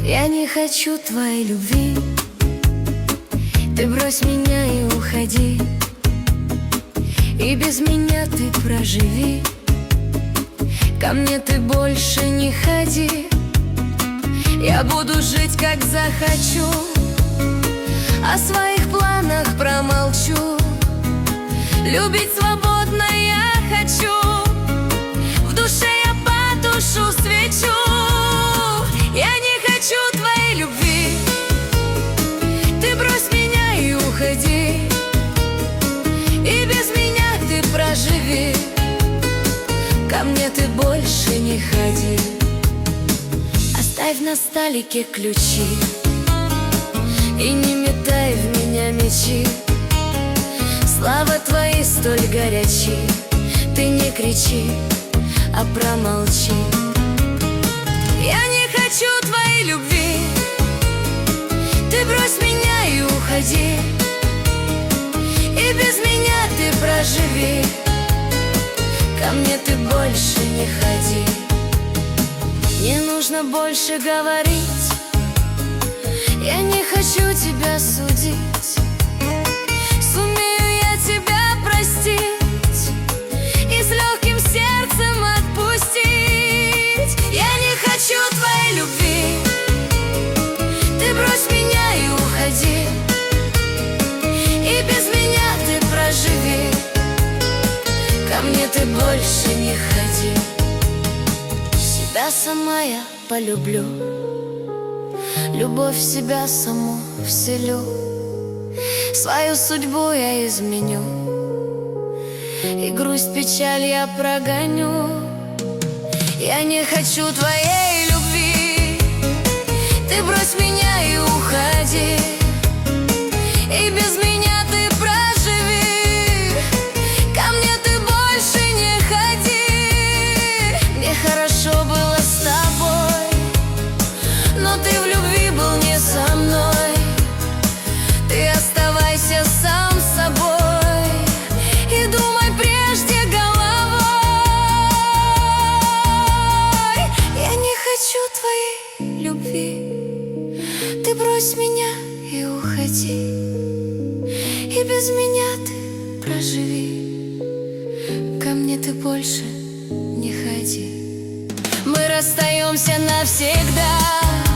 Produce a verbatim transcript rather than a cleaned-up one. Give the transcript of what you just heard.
Я не хочу твоей любви. Ты брось меня и уходи, и без меня ты проживи. Ко мне ты больше не ходи. Я буду жить, как захочу, о своих планах промолчу. Любить свободно я хочу, в душе я потушу свечу. Я не хочу твоей любви. Ты брось меня и уходи, и без меня ты проживи. Ко мне ты больше не ходи. Оставь на столике ключи и не метай в меня мечи. Слова твои столь горячи, ты не кричи, а промолчи. Я не хочу твоей любви. Ты брось меня и уходи, и без меня ты проживи. Ко мне ты больше не ходи. Не нужно больше говорить, я не хочу тебя судить. Сумею я тебя простить и с легким сердцем отпустить. Я не хочу твоей любви. Ты брось меня и уходи, и без меня ты проживи. Ко мне ты больше не ходи. Себя сама я полюблю, любовь в себя саму вселю. Свою судьбу я изменю, и грусть, печаль я прогоню. Я не хочу твоей любви. Ты брось меня и уходи, и без меня ты проживи. Ко мне ты больше не ходи. Мне хорошо было с тобой, но ты в любви был не со мной. Ты оставайся сам собой и думай прежде головой. Я не хочу твоей любви. Ты брось меня и уходи, и без меня ты проживи. Ко мне ты больше не ходи. Мы расстаемся навсегда.